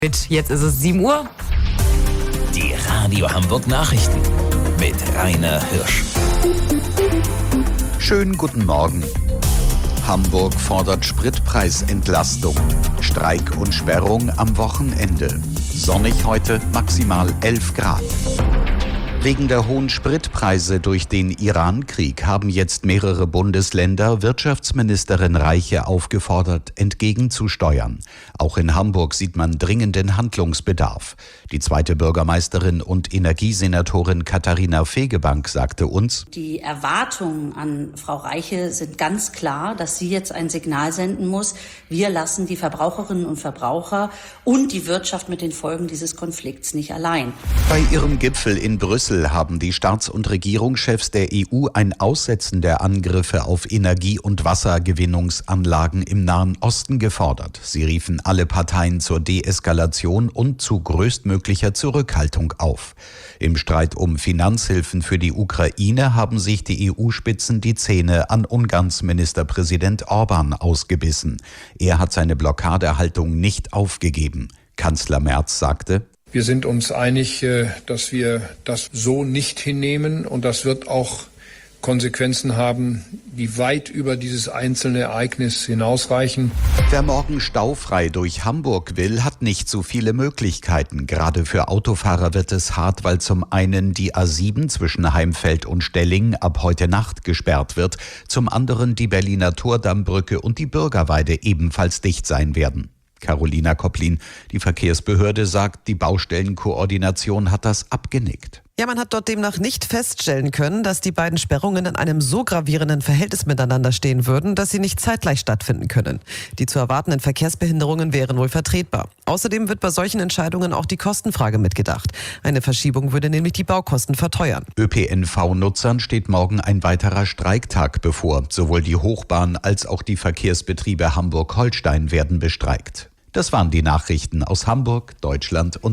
Jetzt ist es 7 Uhr. Die Radio Hamburg Nachrichten mit Rainer Hirsch. Schönen guten Morgen. Hamburg fordert Spritpreisentlastung. Streik und Sperrung am Wochenende. Sonnig heute, maximal 11 Grad. Wegen der hohen Spritpreise durch den Iran-Krieg haben jetzt mehrere Bundesländer Wirtschaftsministerin Reiche aufgefordert, entgegenzusteuern. Auch in Hamburg sieht man dringenden Handlungsbedarf. Die zweite Bürgermeisterin und Energiesenatorin Katharina Fegebank sagte uns: Die Erwartungen an Frau Reiche sind ganz klar, dass sie jetzt ein Signal senden muss. Wir lassen die Verbraucherinnen und Verbraucher und die Wirtschaft mit den Folgen dieses Konflikts nicht allein. Bei ihrem Gipfel in Brüssel haben die Staats- und Regierungschefs der EU ein Aussetzen der Angriffe auf Energie- und Wassergewinnungsanlagen im Nahen Osten gefordert. Sie riefen alle Parteien zur Deeskalation und zu größtmöglicher Zurückhaltung auf. Im Streit um Finanzhilfen für die Ukraine haben sich die EU-Spitzen die Zähne an Ungarns Ministerpräsident Orbán ausgebissen. Er hat seine Blockadehaltung nicht aufgegeben. Kanzler Merz sagte: Wir sind uns einig, dass wir das so nicht hinnehmen, und das wird auch Konsequenzen haben, die weit über dieses einzelne Ereignis hinausreichen. Wer morgen staufrei durch Hamburg will, hat nicht so viele Möglichkeiten. Gerade für Autofahrer wird es hart, weil zum einen die A7 zwischen Heimfeld und Stelling ab heute Nacht gesperrt wird, zum anderen die Berliner Tordammbrücke und die Bürgerweide ebenfalls dicht sein werden. Carolina Kopplin, die Verkehrsbehörde, sagt, die Baustellenkoordination hat das abgenickt. Ja, man hat dort demnach nicht feststellen können, dass die beiden Sperrungen in einem so gravierenden Verhältnis miteinander stehen würden, dass sie nicht zeitgleich stattfinden können. Die zu erwartenden Verkehrsbehinderungen wären wohl vertretbar. Außerdem wird bei solchen Entscheidungen auch die Kostenfrage mitgedacht. Eine Verschiebung würde nämlich die Baukosten verteuern. ÖPNV-Nutzern steht morgen ein weiterer Streiktag bevor. Sowohl die Hochbahn als auch die Verkehrsbetriebe Hamburg-Holstein werden bestreikt. Das waren die Nachrichten aus Hamburg, Deutschland und